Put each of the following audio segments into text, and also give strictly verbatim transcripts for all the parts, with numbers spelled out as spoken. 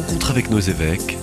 rencontre avec nos évêques.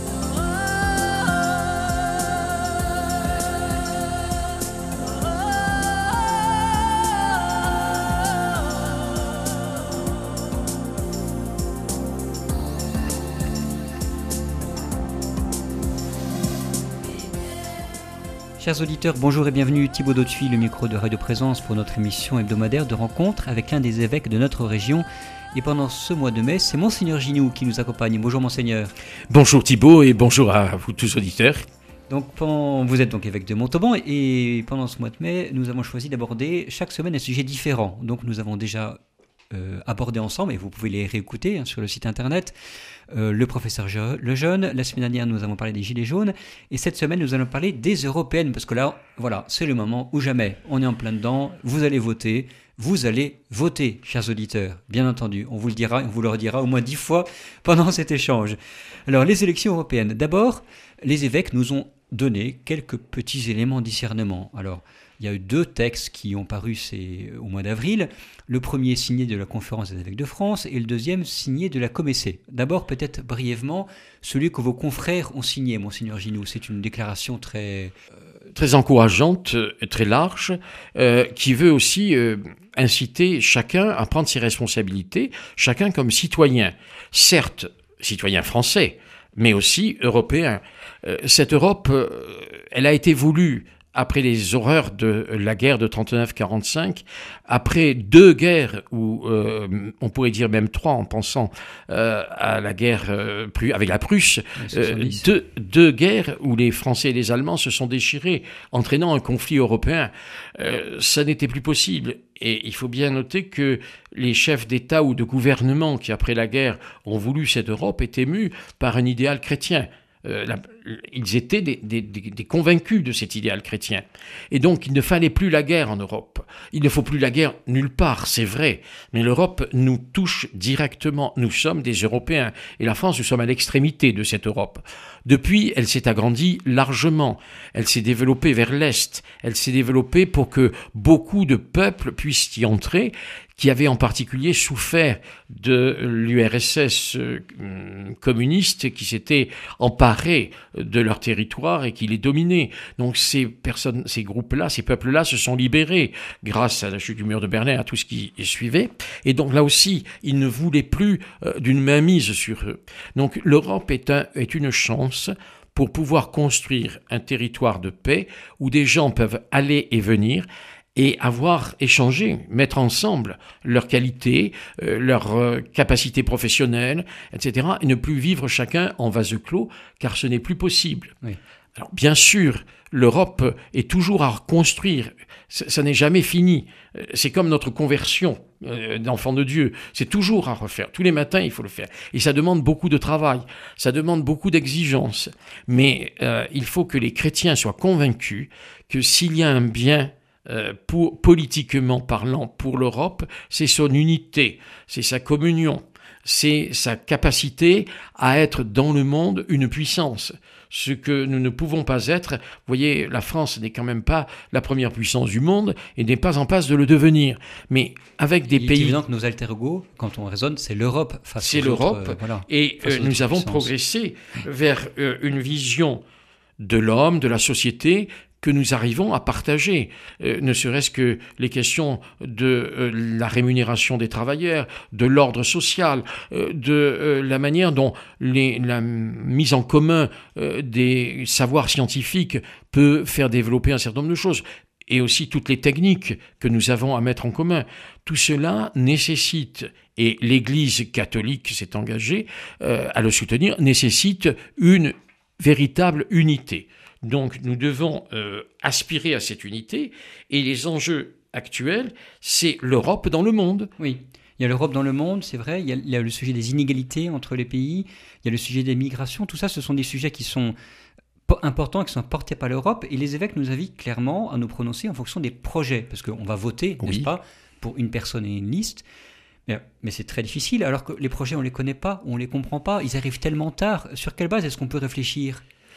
Chers auditeurs, bonjour et bienvenue. Thibaut Dautuy, le micro de Radio Présence pour notre émission hebdomadaire de rencontre avec l'un des évêques de notre région. Et pendant ce mois de mai, c'est Monseigneur Ginoux qui nous accompagne. Bonjour Monseigneur. Bonjour Thibaut et bonjour à vous tous auditeurs. Donc, pendant, vous êtes donc évêque de Montauban et pendant ce mois de mai, nous avons choisi d'aborder chaque semaine un sujet différent. Donc nous avons déjà euh, abordé ensemble, et vous pouvez les réécouter hein, sur le site internet, Euh, le professeur Je- Lejeune. La semaine dernière, nous avons parlé des Gilets jaunes. Et cette semaine, nous allons parler des européennes. Parce que là, voilà, c'est le moment où jamais. On est en plein dedans. Vous allez voter. Vous allez voter, chers auditeurs. Bien entendu. On vous le dira, on vous le redira au moins dix fois pendant cet échange. Alors, les élections européennes. D'abord, les évêques nous ont donné quelques petits éléments de discernement. Alors, il y a eu deux textes qui ont paru c'est, au mois d'avril. Le premier signé de la Conférence des évêques de France et le deuxième signé de la Comessée. D'abord, peut-être brièvement, celui que vos confrères ont signé, Monseigneur Ginoux. C'est une déclaration très... Euh, très encourageante, très large, euh, qui veut aussi euh, inciter chacun à prendre ses responsabilités, chacun comme citoyen. Certes, citoyen français, mais aussi européen. Euh, cette Europe, euh, elle a été voulue après les horreurs de la guerre de trente-neuf quarante-cinq, après deux guerres, ou euh, on pourrait dire même trois en pensant euh, à la guerre euh, avec la Prusse, euh, deux, deux guerres où les Français et les Allemands se sont déchirés, entraînant un conflit européen. Euh, ça n'était plus possible. Et il faut bien noter que les chefs d'État ou de gouvernement qui, après la guerre, ont voulu cette Europe, étaient mus par un idéal chrétien. Euh, la, ils étaient des, des, des, des convaincus de cet idéal chrétien. Et donc, il ne fallait plus la guerre en Europe. Il ne faut plus la guerre nulle part, c'est vrai. Mais l'Europe nous touche directement. Nous sommes des Européens. Et la France, nous sommes à l'extrémité de cette Europe. Depuis, elle s'est agrandie largement. Elle s'est développée vers l'Est. Elle s'est développée pour que beaucoup de peuples puissent y entrer, qui avaient en particulier souffert de l'U R S S euh, communiste qui s'était emparé de leur territoire et qui les dominait. Donc ces personnes, ces groupes-là, ces peuples-là se sont libérés grâce à la chute du mur de Berlin, à tout ce qui suivait. Et donc là aussi, ils ne voulaient plus euh, d'une mainmise sur eux. Donc l'Europe est, un, est une chance pour pouvoir construire un territoire de paix où des gens peuvent aller et venir et avoir échangé, mettre ensemble leurs qualités, euh, leurs euh, capacités professionnelles, et cetera, et ne plus vivre chacun en vase clos, car ce n'est plus possible. Oui. Alors, bien sûr, l'Europe est toujours à reconstruire. Ça, ça n'est jamais fini. C'est comme notre conversion euh, d'enfant de Dieu. C'est toujours à refaire. Tous les matins, il faut le faire. Et ça demande beaucoup de travail. Ça demande beaucoup d'exigences. Mais euh, il faut que les chrétiens soient convaincus que s'il y a un bien Euh, pour, politiquement parlant pour l'Europe, c'est son unité, c'est sa communion, c'est sa capacité à être dans le monde une puissance. Ce que nous ne pouvons pas être, vous voyez, la France n'est quand même pas la première puissance du monde et n'est pas en passe de le devenir. Mais avec des Il pays... Il est évident que nos alter ego, quand on raisonne, c'est l'Europe face c'est aux l'Europe, autres, euh, voilà, et euh, nous avons puissances. progressé vers euh, une vision de l'homme, de la société, que nous arrivons à partager, euh, ne serait-ce que les questions de euh, la rémunération des travailleurs, de l'ordre social, euh, de euh, la manière dont les, la mise en commun euh, des savoirs scientifiques peut faire développer un certain nombre de choses, et aussi toutes les techniques que nous avons à mettre en commun. Tout cela nécessite, et l'Église catholique s'est engagée euh, à le soutenir, nécessite une véritable unité. Donc nous devons euh, aspirer à cette unité, et les enjeux actuels, c'est l'Europe dans le monde. Oui, il y a l'Europe dans le monde, c'est vrai, il y a, il y a le sujet des inégalités entre les pays, il y a le sujet des migrations, tout ça, ce sont des sujets qui sont importants, qui sont portés par l'Europe, et les évêques nous invitent clairement à nous prononcer en fonction des projets, parce qu'on va voter, oui. n'est-ce pas, pour une personne et une liste. Mais, mais c'est très difficile, alors que les projets, on ne les connaît pas, on ne les comprend pas, ils arrivent tellement tard. Sur quelle base est-ce qu'on peut réfléchir ?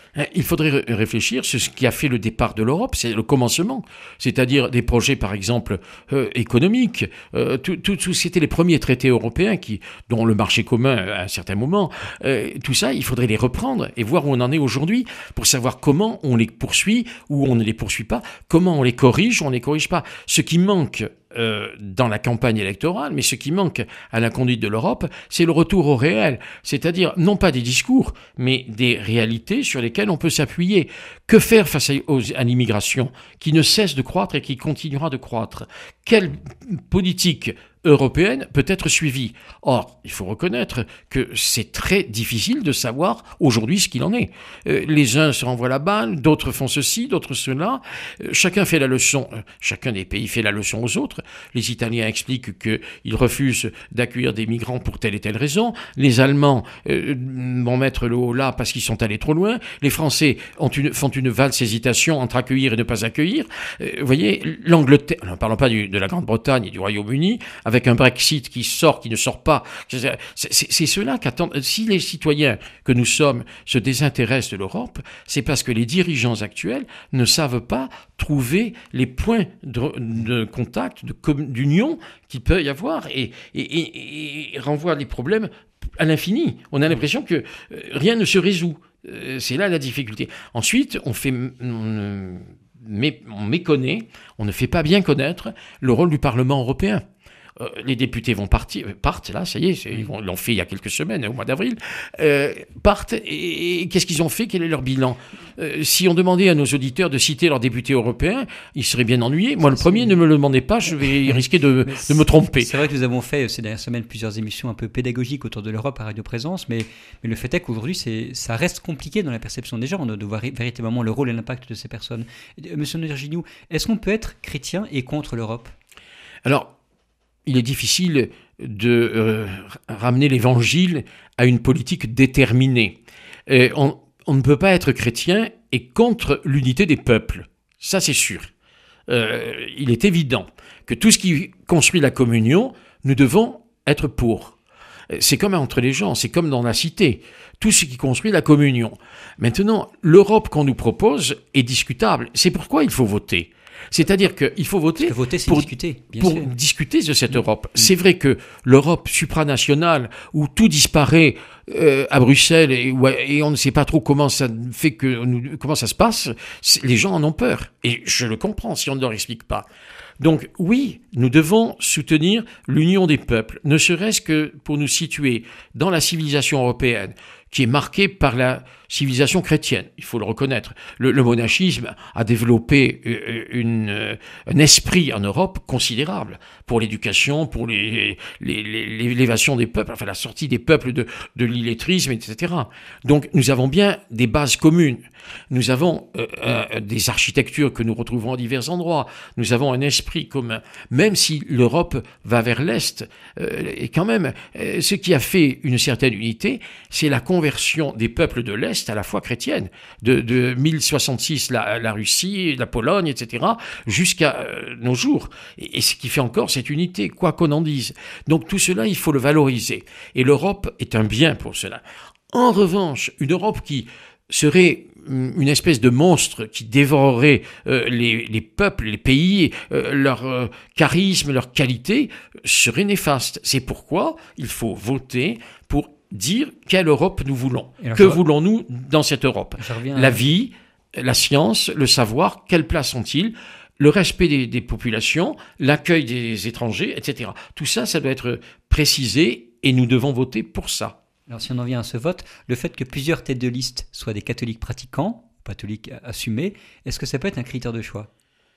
Il faudrait réfléchir sur ce qui a fait le départ de l'Europe, c'est le commencement, c'est-à-dire des projets, par exemple, euh, économiques. Euh, tout, tout, tout, c'était les premiers traités européens qui, dont le marché commun à un certain moment. Euh, tout ça, il faudrait les reprendre et voir où on en est aujourd'hui pour savoir comment on les poursuit ou on ne les poursuit pas, comment on les corrige ou on ne les corrige pas. Ce qui manque Euh, dans la campagne électorale, mais ce qui manque à la conduite de l'Europe, c'est le retour au réel, c'est-à-dire non pas des discours, mais des réalités sur lesquelles on peut s'appuyer. Que faire face à, aux, à l'immigration qui ne cesse de croître et qui continuera de croître? Quelle politique européenne peut être suivie? Or, il faut reconnaître que c'est très difficile de savoir aujourd'hui ce qu'il en est. Euh, les uns se renvoient la balle, d'autres font ceci, d'autres cela. Euh, chacun fait la leçon, euh, chacun des pays fait la leçon aux autres. Les Italiens expliquent qu'ils refusent d'accueillir des migrants pour telle et telle raison. Les Allemands euh, vont mettre le haut là parce qu'ils sont allés trop loin. Les Français ont une, font une valse hésitation entre accueillir et ne pas accueillir. Euh, vous voyez, l'Angleterre, ne parlons pas du, de la Grande-Bretagne et du Royaume-Uni, avec un Brexit qui sort, qui ne sort pas. C'est, c'est, c'est cela qu'attendent. Si les citoyens que nous sommes se désintéressent de l'Europe, c'est parce que les dirigeants actuels ne savent pas trouver les points de, de contact, de, d'union qu'il peut y avoir et, et, et, et renvoient les problèmes à l'infini. On a l'impression que rien ne se résout. C'est là la difficulté. Ensuite, on fait... On, mais on méconnaît, on ne fait pas bien connaître le rôle du Parlement européen. Euh, les députés vont partir, partent, là, ça y est, c'est, ils l'ont fait il y a quelques semaines, au mois d'avril, euh, partent, et, et qu'est-ce qu'ils ont fait? Quel est leur bilan? euh, Si on demandait à nos auditeurs de citer leurs députés européens, ils seraient bien ennuyés. Moi, le premier, ne me le demandez pas, je vais risquer de, de me tromper. C'est vrai que nous avons fait ces dernières semaines plusieurs émissions un peu pédagogiques autour de l'Europe à Radio Présence, mais, mais le fait est qu'aujourd'hui, c'est, ça reste compliqué dans la perception des gens de voir véritablement le rôle et l'impact de ces personnes. Monsieur Noderginiou, est-ce qu'on peut être chrétien et contre l'Europe? Alors, il est difficile de euh, ramener l'Évangile à une politique déterminée. Et on, on ne peut pas être chrétien et contre l'unité des peuples. Ça, c'est sûr. Euh, il est évident que tout ce qui construit la communion, nous devons être pour. C'est comme entre les gens, c'est comme dans la cité. Tout ce qui construit la communion. Maintenant, l'Europe qu'on nous propose est discutable. C'est pourquoi il faut voter. C'est-à-dire qu'il faut voter, Parce que voter c'est pour, discuter, bien pour sûr. discuter de cette Europe. C'est vrai que l'Europe supranationale, où tout disparaît euh, à Bruxelles et, et on ne sait pas trop comment ça fait que nous, comment ça se passe, les gens en ont peur. Et je le comprends si on ne leur explique pas. Donc oui, nous devons soutenir l'union des peuples, ne serait-ce que pour nous situer dans la civilisation européenne, qui est marquée par la civilisation chrétienne, il faut le reconnaître. Le, le monachisme a développé une, une, un esprit en Europe considérable pour l'éducation, pour les, les, les, l'élévation des peuples, enfin la sortie des peuples de, de l'illettrisme, et cetera. Donc nous avons bien des bases communes. Nous avons euh, euh, des architectures que nous retrouvons à divers endroits. Nous avons un esprit commun. Même si l'Europe va vers l'Est, euh, et quand même, euh, ce qui a fait une certaine unité, c'est la conversion des peuples de l'Est à la foi chrétienne, de, de mille soixante-six la, la Russie, la Pologne, et cetera, jusqu'à euh, nos jours. Et, et ce qui fait encore cette unité, quoi qu'on en dise. Donc tout cela, il faut le valoriser. Et l'Europe est un bien pour cela. En revanche, une Europe qui serait une espèce de monstre qui dévorerait euh, les, les peuples, les pays, euh, leur euh, charisme, leur qualité, serait néfaste. C'est pourquoi il faut voter pour dire quelle Europe nous voulons. Que je... voulons-nous dans cette Europe? La vie, la science, le savoir, quelle place ont-ils? Le respect des, des populations, l'accueil des étrangers, et cetera. Tout ça, ça doit être précisé et nous devons voter pour ça. Alors si on en vient à ce vote, le fait que plusieurs têtes de liste soient des catholiques pratiquants, catholiques assumés, est-ce que ça peut être un critère de choix?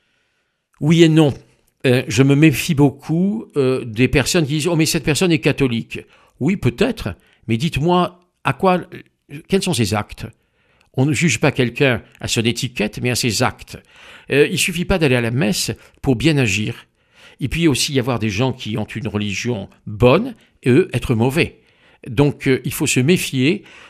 Oui et non. Euh, je me méfie beaucoup euh, des personnes qui disent « Oh mais cette personne est catholique ». Oui, peut-être, mais dites-moi, à quoi, quels sont ses actes? On ne juge pas quelqu'un à son étiquette, mais à ses actes. Euh, il ne suffit pas d'aller à la messe pour bien agir. Il peut aussi y avoir des gens qui ont une religion bonne et eux être mauvais. Donc euh, il faut se méfier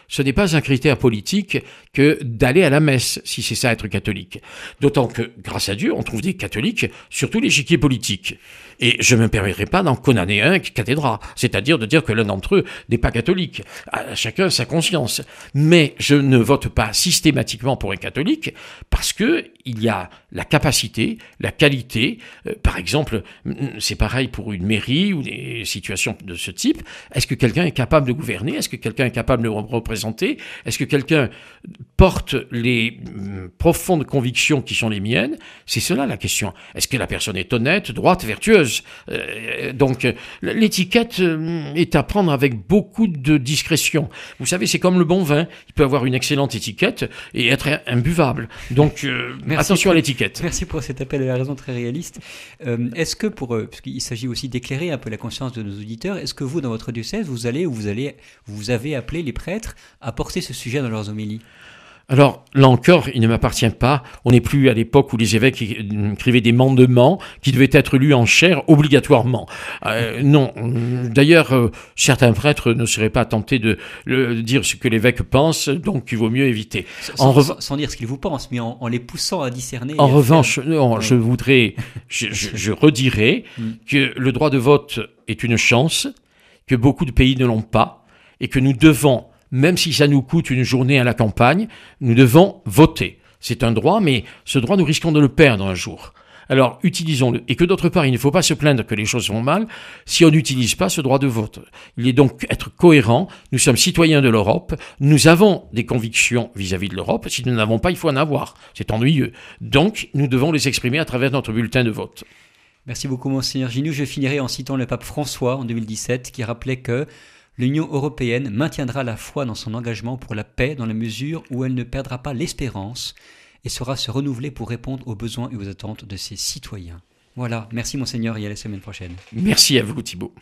ce n'est pas un critère politique que d'aller à la messe, si c'est ça être catholique. D'autant que, grâce à Dieu, on trouve des catholiques sur tout l'échiquier politique. Et je ne me permettrai pas d'en condamner un cathédrat, c'est-à-dire de dire que l'un d'entre eux n'est pas catholique. À chacun sa conscience. Mais je ne vote pas systématiquement pour un catholique parce que il y a la capacité, la qualité. Euh, par exemple, c'est pareil pour une mairie ou des situations de ce type. Est-ce que quelqu'un est capable de gouverner? Est-ce que quelqu'un est capable de représenter? Est-ce que quelqu'un porte les hum, profondes convictions qui sont les miennes? C'est cela la question. Est-ce que la personne est honnête, droite, vertueuse? Euh, donc, l'étiquette euh, est à prendre avec beaucoup de discrétion. Vous savez, c'est comme le bon vin. Il peut avoir une excellente étiquette et être imbuvable. Donc, euh, attention à l'étiquette. Merci pour cet appel à la raison très réaliste. Euh, est-ce que, pour, euh, puisqu'il s'agit aussi d'éclairer un peu la conscience de nos auditeurs, est-ce que vous, dans votre diocèse, vous allez ou vous allez, vous avez appelé les prêtres à porter ce sujet dans leurs homélies? Alors, là encore, il ne m'appartient pas. On n'est plus à l'époque où les évêques écrivaient des mandements qui devaient être lus en chair obligatoirement. Euh, non. D'ailleurs, euh, certains prêtres ne seraient pas tentés de, de dire ce que l'évêque pense, donc il vaut mieux éviter. Sans, en rev... sans dire ce qu'ils vous pensent, mais en, en les poussant à discerner. En revanche, faire... non, ouais. je voudrais, je, je, je redirais mm. que le droit de vote est une chance, que beaucoup de pays ne l'ont pas, et que nous devons, même si ça nous coûte une journée à la campagne, nous devons voter. C'est un droit, mais ce droit, nous risquons de le perdre un jour. Alors, utilisons-le. Et que d'autre part, il ne faut pas se plaindre que les choses vont mal si on n'utilise pas ce droit de vote. Il est donc être cohérent. Nous sommes citoyens de l'Europe. Nous avons des convictions vis-à-vis de l'Europe. Si nous n'en avons pas, il faut en avoir. C'est ennuyeux. Donc, nous devons les exprimer à travers notre bulletin de vote. Merci beaucoup, Monseigneur Ginoux. Je finirai en citant le pape François en deux mille dix-sept, qui rappelait que l'Union européenne maintiendra la foi dans son engagement pour la paix dans la mesure où elle ne perdra pas l'espérance et saura se renouveler pour répondre aux besoins et aux attentes de ses citoyens. Voilà, merci Monseigneur et à la semaine prochaine. Merci à vous Thibaut.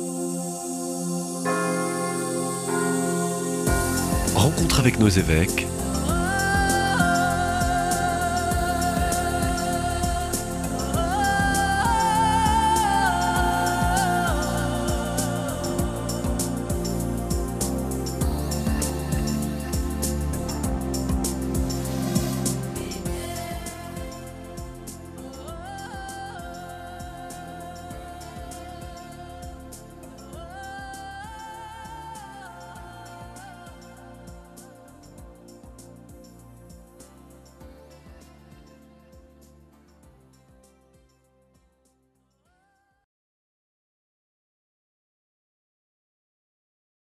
Rencontre avec nos évêques